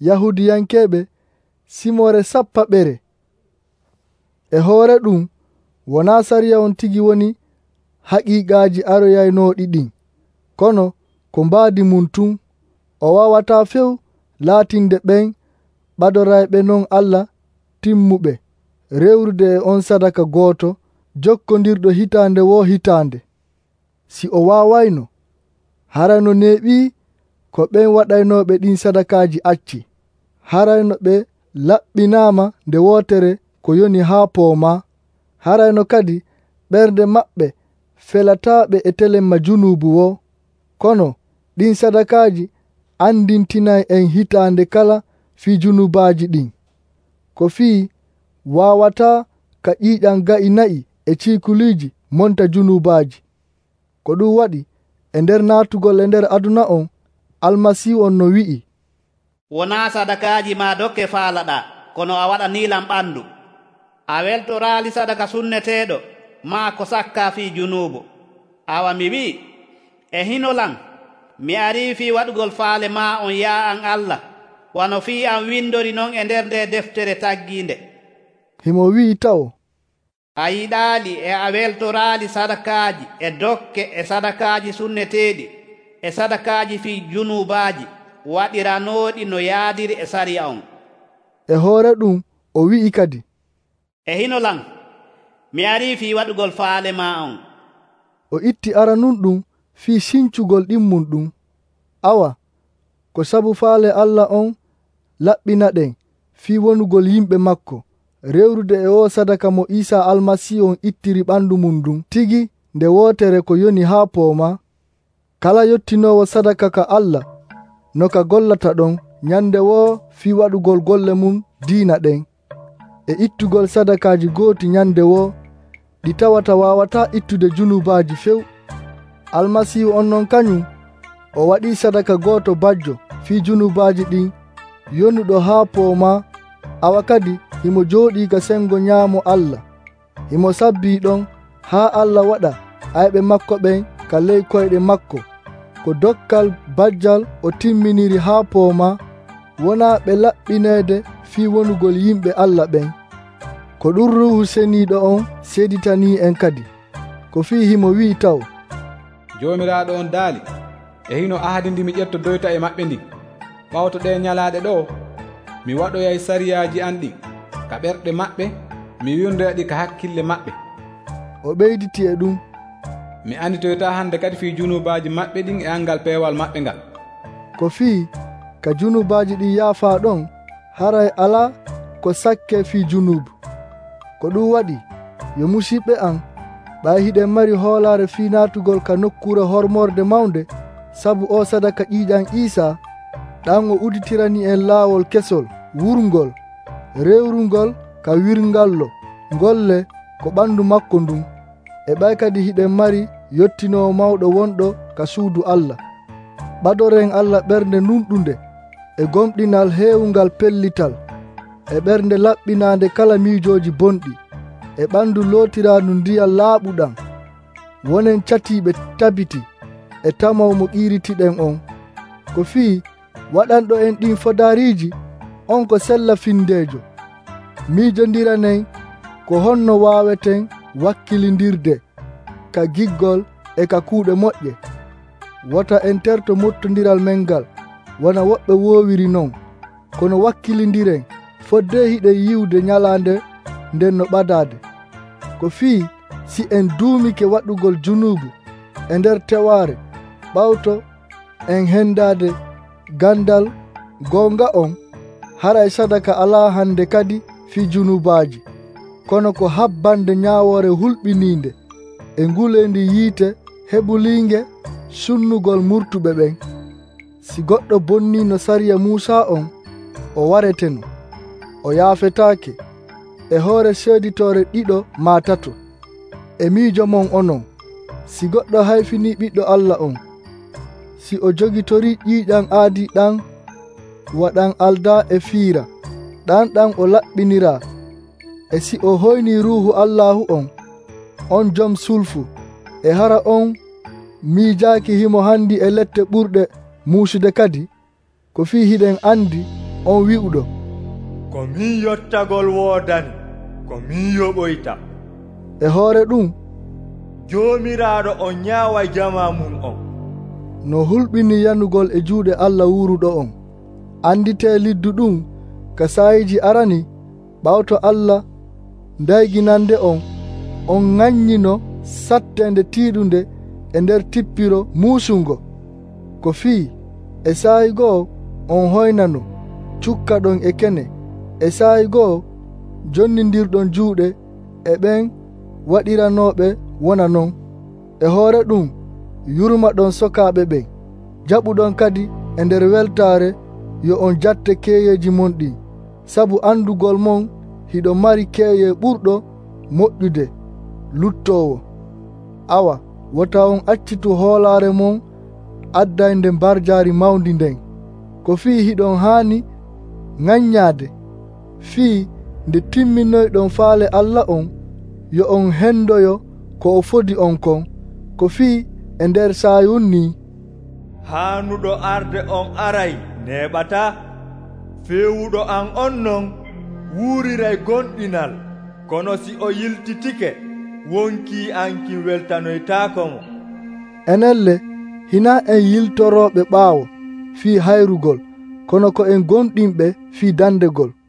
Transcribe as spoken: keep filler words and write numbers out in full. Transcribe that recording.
Yahudiyankeɓe simore sappa ɓere. E hoore ɗum wona sariya on tigi woni haqiqaji aroyaynoɗi ɗin, kono ko mbaadi mum tun. O wawata few laatinde ɓen ɓadorayɓe non Allah timmuɓe rewrude e on sadaka gooto jokkodirɗo hitande wo hitande. Si o wawayno, harayno neeɓi ko ɓen waɗaynoɓe ɗin sadakaji acci, harayno ɓe laɓɓinama nde wotere ko yoni ha pooma, harayno kadi ɓernde maɓɓe felataɓe e telemma junubu wo. Kono ɗin sadakaji andintinay en hitande kala fi junubaji ɗin, ko fi wawata ka ƴiƴam ga'i na'i e cikuliji monta junubaji. Ko ɗum waɗi e nder natugol e nder aduna on, almasihu on no wi'i, wona sadakaji ma dokke faalaɗa, kono a waɗa nilam ɓandu. A weltoraali sadaka sunneteɗo ma ko sakka fi junubu. Awa mi wi'i, e hinolan mi ari fi waɗugol faale ma on ya an Allah, wano fi an windori non e nder nde deftere tagginde. Himo wi'i taw, a yiɗaali e a weltoraali sadakaji e dokke e sadakaji sunneteɗi e sadakaji fi junubaji waɗiranoɗi no yaadiri e sariya on. E hoore ɗum o wi'i kadi, e hinolan mi ari fi waɗugol faale ma on. O itti aranun ɗum fi sincugol ɗimmum ɗum. Awa ko sabu faale Allah on laɓɓina ɗen fi wonugol yimɓe makko rewrude e o sadaka mo Isa almasihu on ittiri ɓandu mum ɗum tigi nde wotere ko yoni ha pooma. Kala yottinowo sadaka ka Allah no ka gollata ɗon nyande wo fi waɗugol golle mum diina ɗen e ittugol sadakaji gooti nyande wo ɗi tawata wawata ittude junubaji few. Almasihu on non kañum o waɗi sadaka gooto bajjo fi junubaji ɗin yonuɗo ha pooma. Awa kadi himo jooɗi ka sengo nyaamo Allah, himo sabbi ɗon ha Allah waɗa ayɓe makko ɓen ka ley koyɗe makko ko dokkal bajjal o timminiri ha pooma, wona ɓe laɓɓinede fi wonugol yimɓe Allah ɓen. Ko ɗum ruhu seniɗo on seeditani en kadi, ko fi himo wi'i taw, jomiraɗo on daali e hino ahadi ndi mi ƴetto doyta e maɓɓe ndi. ɓawto ɗe nyalaɗe ɗo mi waɗoyay sariyaji an ɗin ka ɓerɗe maɓɓe, mi windoyaɗi ka hakkille maɓɓe. O ɓeyditi e ɗum, mi anditoyta hande kadi fi junubaji maɓɓe ɗin e angal peewal maɓɓe ngal. Ko fii ka junubaji ɗin yaafa ɗon haray ala ko sakke fi junubu. Ko ɗum waɗi yo musidɓe an ɓay hiɗen mari hoolare fi natugol ka nokkure hormorde mawnde, sabu o sadaka ƴiƴan Isa ɗan o uditirani en laawol kesol wurngol rewrungol ka wirngallo golle ko ɓandu makko ndun. E ɓay kadi hiɗen mari yottinowo mawɗo wonɗo ka suudu Allah, ɓadoren Allah ɓernde nunɗunde e gomɗinal heewungal pellital e ɓernde laɓɓinande kala miijoji bonɗi e ɓandu lootirandu ndiyam laaɓuɗam, wonen catiɓe tabiti e tamaw mo ƴiritiɗen on. Ko fii waɗanɗo en ɗin fodariji on ko sella findejo, miijodiranen ko honno waweten wakkilindirde ka giggol e ka kuuɗe moƴƴe. Wota en terto mottodiral men ngal wona woɓɓe wowiri non, kono wakkilindiren fodde hiɗen yiwde nyalande nden no ɓadade. Ko fii si en duumike waɗugol junubu e nder teware ɓawto en hendade gandal gonga on, haray sadaka ala hande kadi fi junubaji, kono ko habbande nyawore hulɓininde e ngulendi yiite heɓulinge sunnugol murtuɓe ɓen. Si goɗɗo bonni no sariya Musa on, o wareteno, o yaafetake e hoore seeditore ɗiɗo ma tato e miijo mon onon. Si goɗɗo hayfini ɓiɗɗo Allah on, si o jogitori ƴiƴan aadi ɗan waɗan alda e fiira ɗan ɗan o laɓɓinira, e si o hoyni ruhu Allahu on, on joom sulfu e hara on miijaaki himo handi e lette ɓurɗe muusude kadi, ko fii hiɗen andi on wi'uɗo, ko min yottagol woodani ko min yoɓoyta. e hoore ɗum joomiraaɗo on ñaawa jama mum on. no hulɓini yanugol e juuɗe Allah wuruɗo on. andite liddu ɗum ka saayiji arani ɓawto Allah dayginande on on ŋaññino sattende tiiɗunde e nder tippiro muusungo ko fii e saayi goo on hoynano cukka ɗon e kene e saayi goo jonnindirɗon juuɗe e ɓen waɗiranoɓe wona non e hoore ɗum yurma ɗon sokaaɓe ɓen jaɓuɗon kadi e nder weltaare yo on jatte keeyeji mon ɗi sabu andugol mon hiɗo mari keeye ɓurɗo moƴƴude luttowo awa wota on accitu hoolaare mon addayde mbarjaari mawndi nden ko fii hiɗon haani ŋaññaade fii nde timminoyɗon faale Allah on yo on hendoyo ko o fodi on kon ko fii e nder saayun ni haanuɗo arde on aray neɓata feewuɗo an on non wuuriray gonɗinal kono si o yiltitike wonki anki weltanoytaako mo enelle hina en yiltoroɓe ɓaawo fii hayrugol kono ko en gonɗinɓe fii dandegol